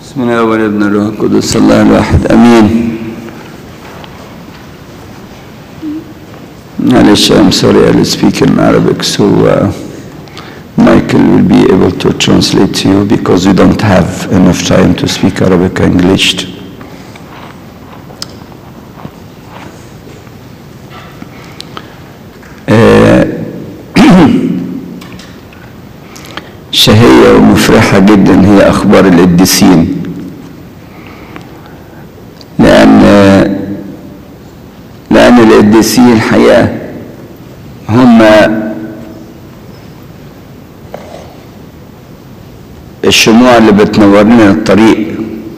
بسم الله والابن الروح القدس الله الواحد امين. معلش I'm sorry I'll speak in Arabic so Michael will be able to translate to you because we don't have enough time to speak Arabic and English. شهية ومفرحة جدا هي أخبار القديسين، لأن القديسين الحقيقة هم الشموع اللي بتنور لنا الطريق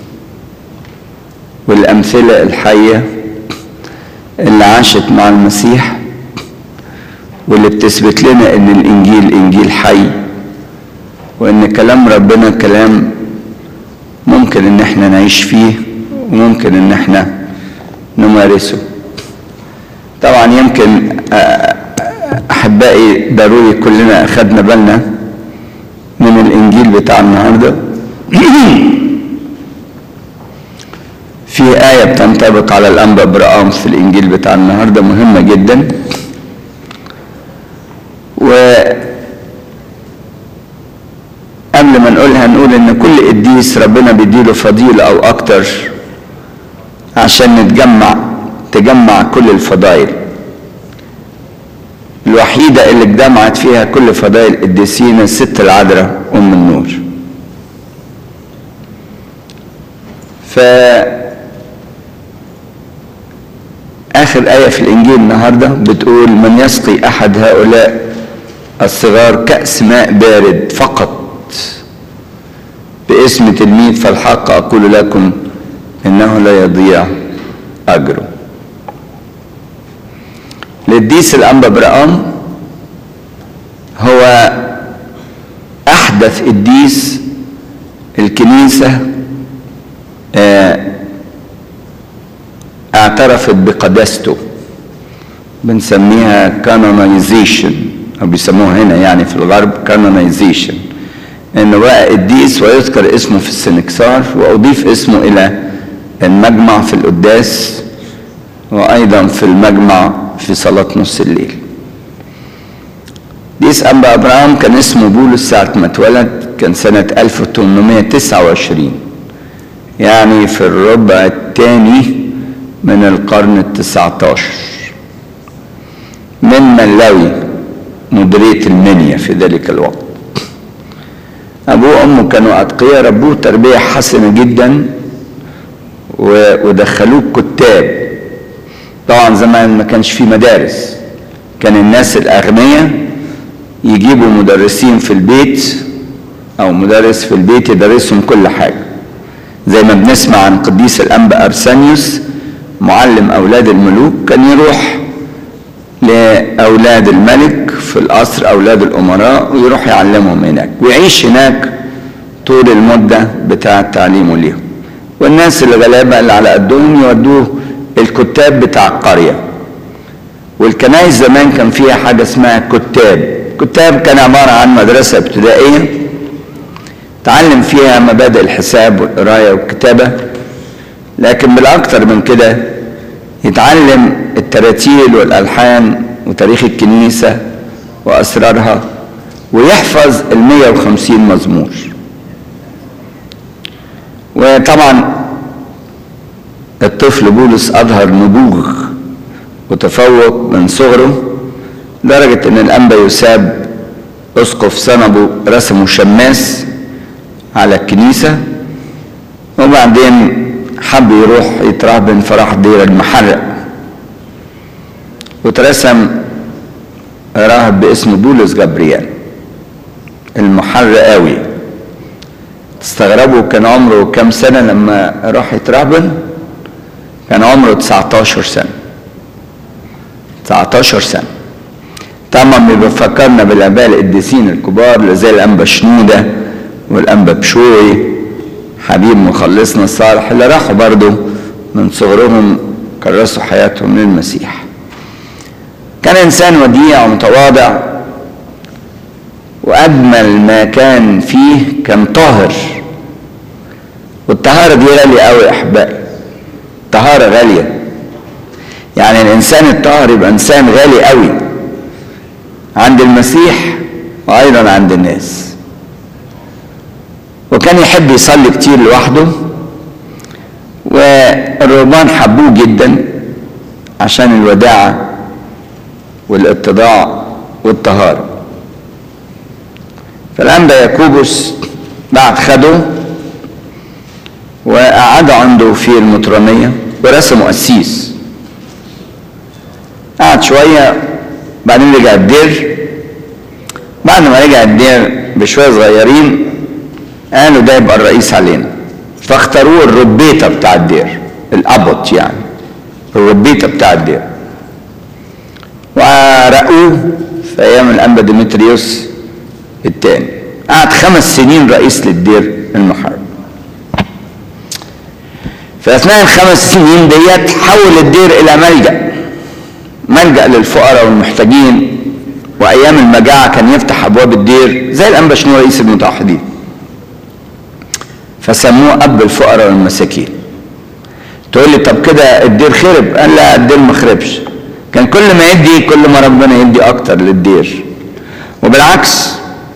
والأمثلة الحية اللي عاشت مع المسيح واللي بتثبت لنا إن الإنجيل إنجيل حي، وإن كلام ربنا كلام ممكن إن احنا نعيش فيه وممكن إن احنا نمارسه. طبعا يمكن أحبائي ضروري كلنا أخدنا بالنا من الإنجيل بتاع النهاردة. في آية بتنطبق على الأنبا برقام في الإنجيل بتاع النهاردة مهمة جدا، قبل ما نقولها نقول ان كل قديس ربنا بيديله فضيلة او اكتر عشان تجمع كل الفضائل. الوحيدة اللي اتجمعت فيها كل فضائل القديسين الست العذراء ام النور. اخر آية في الانجيل النهاردة بتقول من يسقي احد هؤلاء الصغار كأس ماء بارد فقط باسم تلميذ فالحق أقول لكم إنه لا يضيع أجره. القديس الأنبا برقام هو أحدث قديس الكنيسة اعترفت بقداسته، بنسميها canonization أو بيسموها هنا يعني في الغرب canonization، انه بقى قديس ويذكر اسمه في السنكسار واضيف اسمه الى المجمع في القداس وايضا في المجمع في صلاة نص الليل. قديس أنبا أبراهام كان اسمه بولس ساعة ما اتولد، كان سنة 1829 يعني في الربع الثاني من القرن ال19 من ملاوي مديرية المنيا في ذلك الوقت. أبوه وأمه كانوا أتقياء، ربوه تربية حسنة جدا ودخلوه كتاب. طبعا زمان ما كانش فيه مدارس، كان الناس الأغنياء يجيبوا مدرسين في البيت أو مدرس في البيت يدرسهم كل حاجة، زي ما بنسمع عن قديس الأنبا أرسانيوس معلم أولاد الملوك، كان يروح لأولاد الملك في القصر أولاد الأمراء ويروح يعلمهم هناك ويعيش هناك طول المدة بتاعة تعليمه ليهم. والناس الغلابة اللي على قدهم يودوه الكتاب بتاع القرية. والكنائس زمان كان فيها حاجة اسمها كتاب كان عبارة عن مدرسة ابتدائية تعلم فيها مبادئ الحساب والقراية والكتابة، لكن بالأكثر من كده يتعلم التراتيل والألحان وتاريخ الكنيسة وأسرارها ويحفظ 150 مزمور. وطبعا الطفل بولس أظهر نبوغ وتفوق من صغره لدرجة أن الأنبا يساب أسقف صنبو رسمه شماس على الكنيسة، وبعدين حب يروح يترهبن فراح دير المحرق وترسم راهب باسم بولس جبريال المحرقاوي. تستغربوا كان عمره كم سنة لما راح يترهبن؟ كان عمره 19 سنة. 19 سنة. طبعا بيفكرنا بالآباء القديسين الكبار زي الأنبا شنودة والأنبا بشوي حبيب مخلصنا الصالح اللي راحوا برضو من صغرهم كرسوا حياتهم للمسيح. كان إنسان وديع ومتواضع، وأجمل ما كان فيه كان طاهر والطهارة دي غالية قوي يا أحبائي، طهارة غالية. يعني الإنسان الطاهر يبقى إنسان غالي قوي عند المسيح وأيضا عند الناس. وكان يحب يصلي كتير لوحده، والرهبان حبوه جدا عشان الوداعة والاتضاع والطهارة. فالأنبا يعقوبوس بعد خده وقعده عنده في المطرانية ورسمه قسيس. قعد شوية بعدين رجع الدير. بعد ما رجع الدير بشوية صغيرين قالوا ده يبقى الرئيس علينا، فاختاروه الربيطة بتاع الدير، الأبط يعني الربيطة بتاع الدير، ورقوه في أيام الأنبا ديمتريوس الثاني. قعد 5 سنين رئيس للدير المحرم. في أثناء ال5 سنين ديت حول الدير إلى ملجأ للفقراء والمحتاجين. وأيام المجاعة كان يفتح أبواب الدير زي الأنبا شنودة رئيس المتوحدين، فسموه أب الفقراء والمساكين. تقول لي طب كده الدير خرب؟ قال لا، الدير ما خربش، كان كل ما يدي كل ما ربنا يدي أكتر للدير. وبالعكس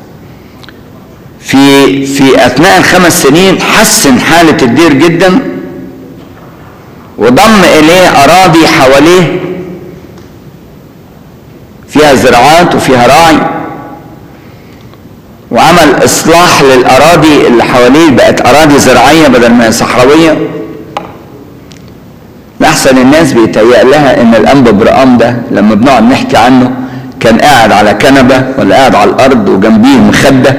في أثناء ال5 سنين حسن حالة الدير جدا، وضم إليه أراضي حواليه فيها زراعات وفيها راعي، وعمل إصلاح للأراضي اللي حواليه بقت أراضي زراعية بدل ما هي صحراوية. لأحسن الناس بيتهيأ لها إن الأنبا برقام ده لما بنقعد نحكي عنه كان قاعد على كنبة ولا قاعد على الأرض وجنبيه مخدة،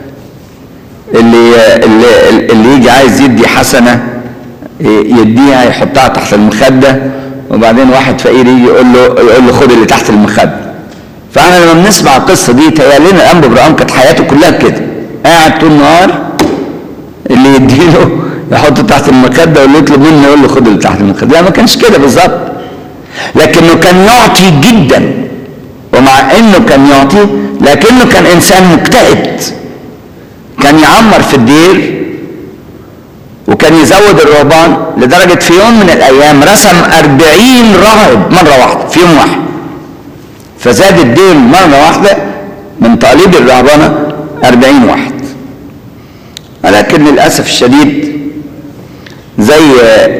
اللي يجي عايز يدي حسنة يديها يحطها تحت المخدة، وبعدين واحد فقير يجي يقول له خد اللي تحت المخدة. فاحنا لما بنسمع القصة دي تهيأ لنا الأنبا برقام كانت حياته كلها كده، قاعد طول النهار اللي يديله يحطه تحت المخدة واللي يطلب منه يقول له خد اللي تحت المخدة. لا، ما كانش كده بالظبط، لكنه كان يعطي جدا. ومع انه كان يعطي لكنه كان انسان مجتهد، كان يعمر في الدير وكان يزود الرهبان، لدرجة في يوم من الأيام رسم 40 راهب مرة واحدة في يوم واحد، فزاد الدير مرة واحدة من تقليد الرهبانة 40 واحد. ولكن للأسف الشديد زي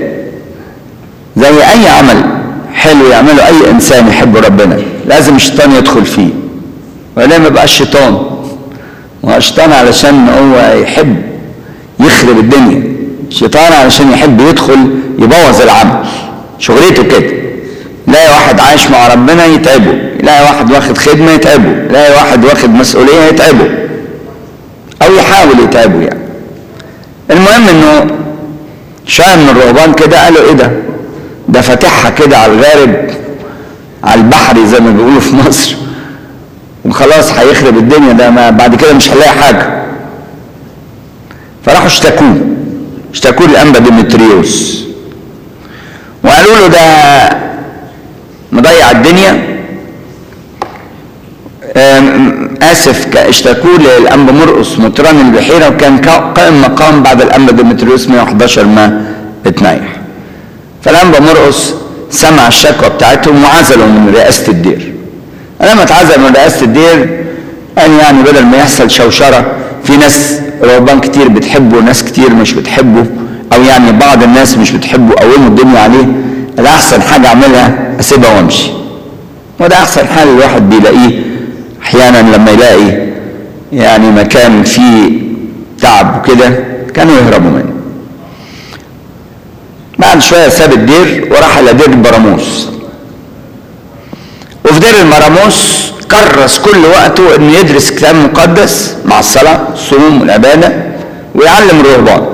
أي عمل حلو يعمله أي إنسان يحب ربنا لازم الشيطان يدخل فيه، ولا ما بقى الشيطان والشيطان علشان هو يحب يخرب الدنيا، الشيطان علشان يحب يدخل يبوظ العمل، شغلته كده. يلاقي واحد عايش مع ربنا يتعبه، يلاقي واحد واخد خدمة يتعبه، يلاقي واحد واخد مسؤولية يتعبه أو يحاول يتعبه يعني. المهم إنه شوية من الرهبان كده قالوا إيه ده فاتحها كده على الغارب على البحر زي ما بيقولوا في مصر، وخلاص هيخرب الدنيا، ده ما بعد كده مش هنلاقي حاجة. فراحوا اشتكوه للأنبا ديمتريوس وقالوا له ده مضيع الدنيا. اشتكوه للأنبا مرقس مطران البحيرة، وكان قائم مقام بعد الأنبا ديمتريوس 111 ما اتنيح. فالأنبا مرقس سمع الشكوى بتاعتهم وعزلوا من رئاسة الدير. لما اتعزل من رئاسة الدير قال يعني بدل ما يحصل شوشرة، في ناس رهبان كتير بتحبه وناس كتير مش بتحبه، او يعني بعض الناس مش بتحبه قوموا الدنيا عليه، ده احسن حاجة اعملها اسيبها وامشي. وده احسن حال الواحد بيلاقيه احيانا لما يلاقي يعني مكان فيه تعب وكده كانوا يهربوا منه. بعد شوية ساب الدير وراح الى دير البراموس، وفي دير المراموس كرس كل وقته انه يدرس كتاب مقدس مع الصلاة الصوم والعبادة ويعلم الرهبان.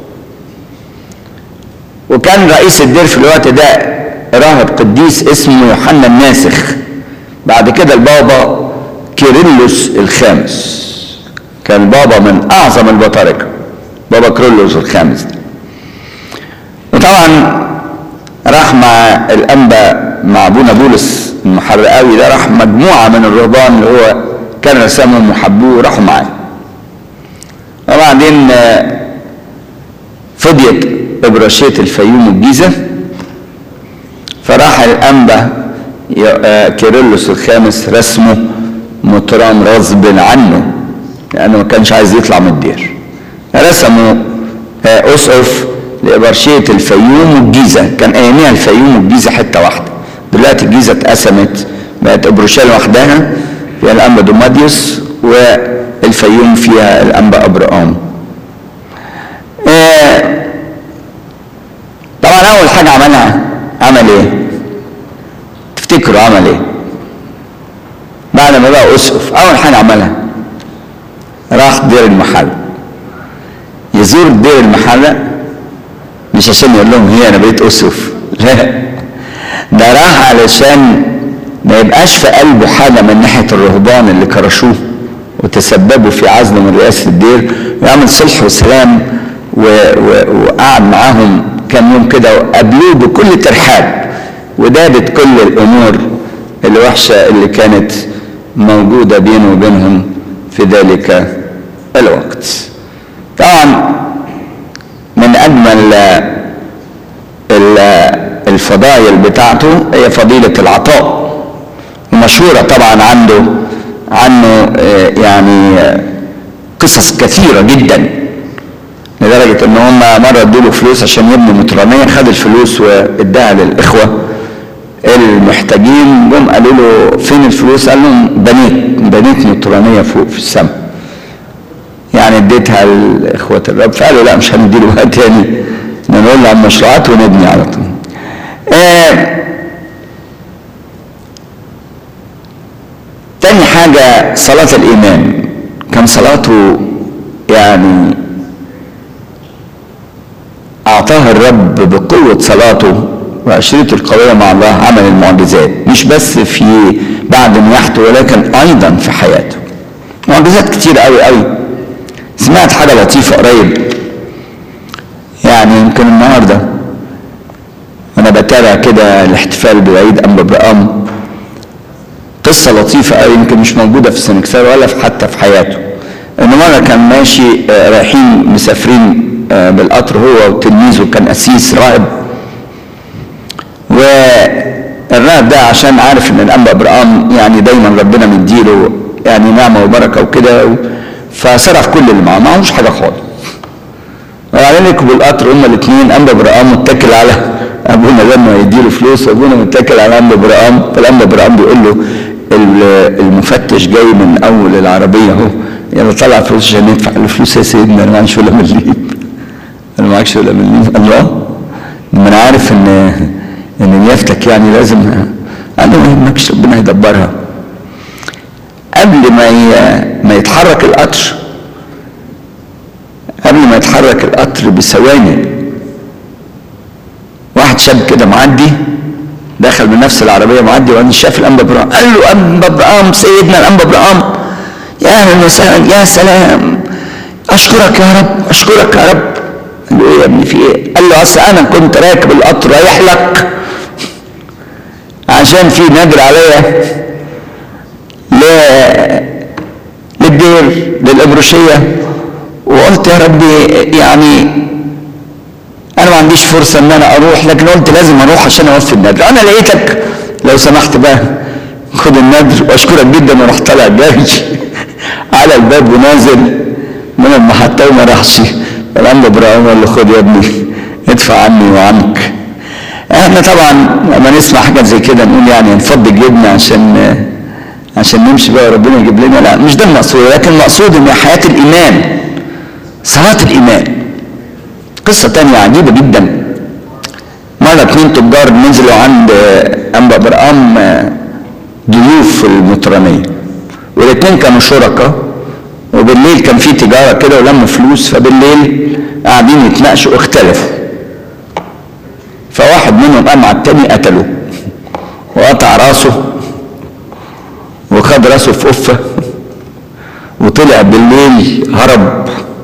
وكان رئيس الدير في الوقت ده راهب قديس اسمه يوحنا الناسخ، بعد كده البابا كيرلس الخامس، كان بابا من اعظم البطاركة بابا كيرلس الخامس ده. وطبعا راح مع الانبا مع ابونا بولس المحرقاوي ده، راح مجموعة من الرهبان اللي هو كان رسامهم وحبوه راحوا معاه. وبعدين في فضيت إبراشية الفيوم والجيزة، فراح الأنبا كيرلس الخامس رسمه مترام غصب عنه لأنه ما كانش عايز يطلع من الدير، رسموا أسقف لإبراشية الفيوم والجيزة. كان أياميها الفيوم والجيزة حتة واحدة، دلوقتي الجيزة اتقسمت بقت إبراشية لوحدها فيها الأنبا دوماديوس والفيوم فيها الأنبا أبرام. طبعا أول حاجة عمل إيه؟ تفتكروا عمل إيه؟ بعد ما بقى أسقف أول حاجة عملها راح دير المحل يزور دير المحل، مش عشان يقول لهم هي أنا بقيت أسقف، لا، ده راح علشان ما يبقاش في قلبه حاجة من ناحية الرهبان اللي كرشوه وتسببوا في عزله من رئاسة الدير، ويعمل صلح وسلام وقعد معاهم كام يوم كده وقابلوه بكل ترحاب، ودابت كل الأمور الوحشة اللي كانت موجودة بينه وبينهم في ذلك الوقت. طبعا من أجمل الفضائل بتاعته هي فضيلة العطاء، ومشهورة طبعا عنه يعني قصص كثيرة جدا، لدرجة ان هم مرة ادوله فلوس عشان يبني مطرانية، خد الفلوس واداها للإخوة المحتاجين، جم قالوا له فين الفلوس؟ قال لهم بنيت مطرانية فوق في السماء، يعني اديتها لإخوة الرب. فقالوا لا مش هنديله وقت تاني، نقول له عن مشروعات ونبني على طول. تاني حاجة صلاة الإيمان، كان صلاته يعني أعطاها الرب بقوة صلاته وعشرته القوية مع الله عمل المعجزات، مش بس في بعد نياحته ولكن أيضا في حياته، معجزات كتير قوي قوي. سمعت حاجة لطيفة قريب، يعني يمكن النهارده أنا بتابع كده الاحتفال بعيد أنبا برام، قصة لطيفة قوي يمكن مش موجودة في السنكسار ولا حتى في حياته. إنه مرة كان ماشي رايحين مسافرين بالقطر هو وتلميذه، كان قسيس راهب، والراهب ده عشان عارف ان الانبا ابراهام يعني دايما ربنا مديله يعني نعمه وبركه وكده، فصرف كل اللي معاه، معهوش حاجه خالص. وبعدين ركبوا القطر هما الاثنين، انبا ابراهام متكل على ابونا ده انه هيديله فلوس، وابونا متكل على انبا ابراهام. فالانبا ابراهام بيقول له المفتش جاي من اول العربيه اهو، يلا طلع فلوس عشان ندفع له فلوس. يا سيدنا انا معيش ولا مليم، انا معكش ولا مليم. الله، ما انا عارف ان نيافتك يعني لازم، انا ما يهمكش ربنا هيدبرها. قبل ما يتحرك القطر بثواني، واحد شاب كده معدي دخل من نفس العربيه معدي، وبعدين شاف الانبا ابراهام قال له انبا ابراهام، سيدنا الانبا ابراهام، يا اهلا وسهلا، يا سلام، اشكرك يا رب، اشكرك يا رب. قال له ايه يا ابني في ايه؟ قال له اصل انا كنت راكب القطر رايح لك عشان في نادر عليا للدير للإبراشية، وقلت يا ربي يعني انا ما عنديش فرصة ان انا اروح، لكن قلت لازم اروح عشان اوفي النادر. انا لقيتك لو سمحت بقى خد النادر واشكرك جدا، ورحت طالع جاي على الباب ونازل من المحطة وما راحش. الانبا ابراهام قال له خد يا ابني ادفع عني وعنك. احنا طبعا لما نسمع حاجات زي كده نقول يعني نفضي جيبنا عشان نمشي بقى وربنا يجيب لنا، لا مش ده المقصود، لكن المقصود ان حياة الايمان، صلاة الايمان. قصة تانية عجيبة جدا، مرة 2 تجار نزلوا عند انبا ابراهام ضيوف في المطرانية، والاثنين كانوا شركاء، وبالليل كان في تجارة كده ولموا فلوس، فبالليل قاعدين يتناقشوا اختلفوا، فواحد منهم قام على التاني قتله وقطع راسه وخد راسه في قفة وطلع بالليل هرب.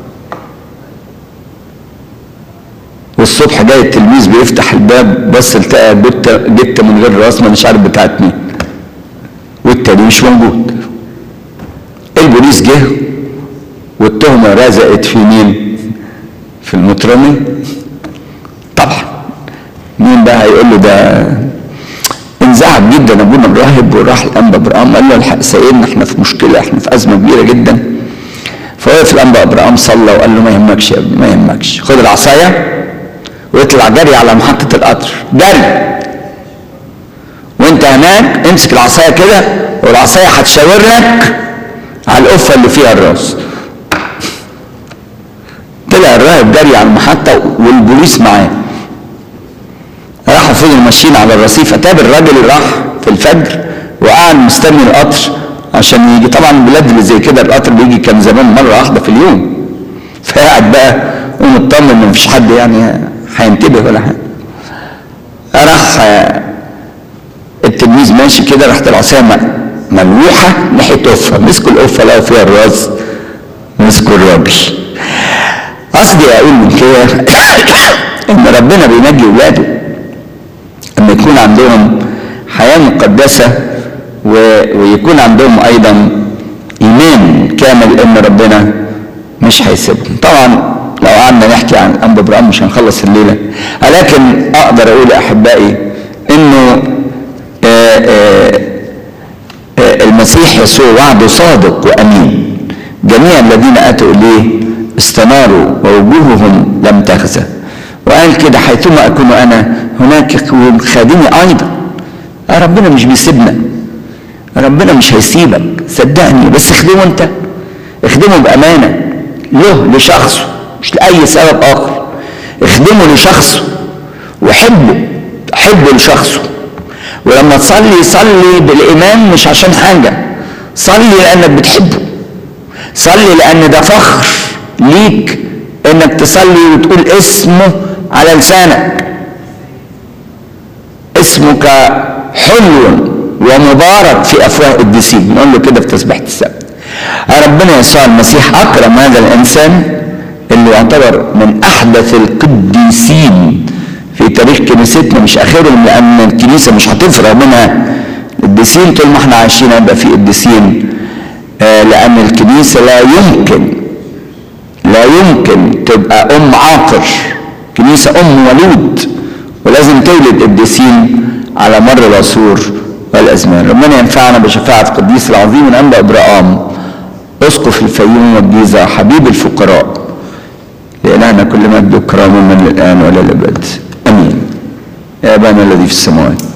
والصبح جاي التلميذ بيفتح الباب، بص التقى جته من غير راس، ما مش عارف بتاعت مين، والتاني مش موجود. البوليس جه والتهمه رزقت في مين؟ في المطرمي طبعا. مين بقى هيقول له ده؟ انزعج جدا ابونا الراهب وراح الانبا ابراهام قال له الحق سيدنا احنا في مشكله، احنا في ازمه كبيره جدا. فوقف الانبا ابراهام صلى وقال له ما يهمكش يا ابني، ما يهمكش، خد العصايه واطلع جري على محطه القطر، جري، وانت هناك امسك العصايه كده والعصايه هتشاور لك على القفه اللي فيها الراس. طلع الراهب جري على المحطه والبوليس معاه، راحوا فضلوا ماشيين على الرصيف، اتاب الراجل راح في الفجر وقعد مستني القطر عشان يجي. طبعا البلاد اللي زي كده القطر بيجي كان زمان مره واحده في اليوم، فقعد بقى ومطمن ان مفيش حد يعني هينتبه ولا حاجه. راح التلميذ ماشي كده، راحت العصايه ملوحه ناحيه قفه، مسكوا القفه لقوا فيها الراس، مسكوا الراجل. قصدي اقول من كده ان ربنا بينجي ولاده ان يكون عندهم حياه مقدسه ويكون عندهم ايضا ايمان كامل ان ربنا مش هيسيبهم. طبعا لو قعدنا نحكي عن الانبا ابراهام مش هنخلص الليله، ولكن اقدر اقول يا احبائي انه المسيح يسوع وعده صادق وامين. جميع الذين اتوا اليه استناروا ووجوههم لم تخزى، وقال كده حيثما اكون انا هناك يكون خادمي ايضا. ربنا مش بيسيبنا، ربنا مش هيسيبك صدقني، بس اخدمه انت، اخدمه بامانه له لشخصه مش لاي سبب اخر. اخدمه لشخصه وحبه، حبه لشخصه. ولما تصلي صلي بالايمان مش عشان حاجه، صلي لانك بتحبه، صلي لان ده فخر ليك انك تصلي وتقول اسمه على لسانك. اسمك حلو ومبارك في افواه القديسين، نقول له كده في تسبيحه السبت. ربنا يسوع المسيح اكرم هذا الانسان اللي يعتبر من احدث القديسين في تاريخ كنيستنا، مش اخرهم، لان الكنيسه مش هتفرغ منها القديسين طول ما احنا عايشين هيبقى في قديسين، لان الكنيسه لا يمكن تبقى ام عاقر، كنيسه ام ولود، ولازم تولد قديسين على مر العصور والازمان. ربنا ينفعنا بشفاعه القديس العظيم الانبا ابراهام اسقف الفيوم والجيزه حبيب الفقراء، لإلهنا كل مجد وكرامه من الان والى الابد امين. يا ابانا الذي في السماوات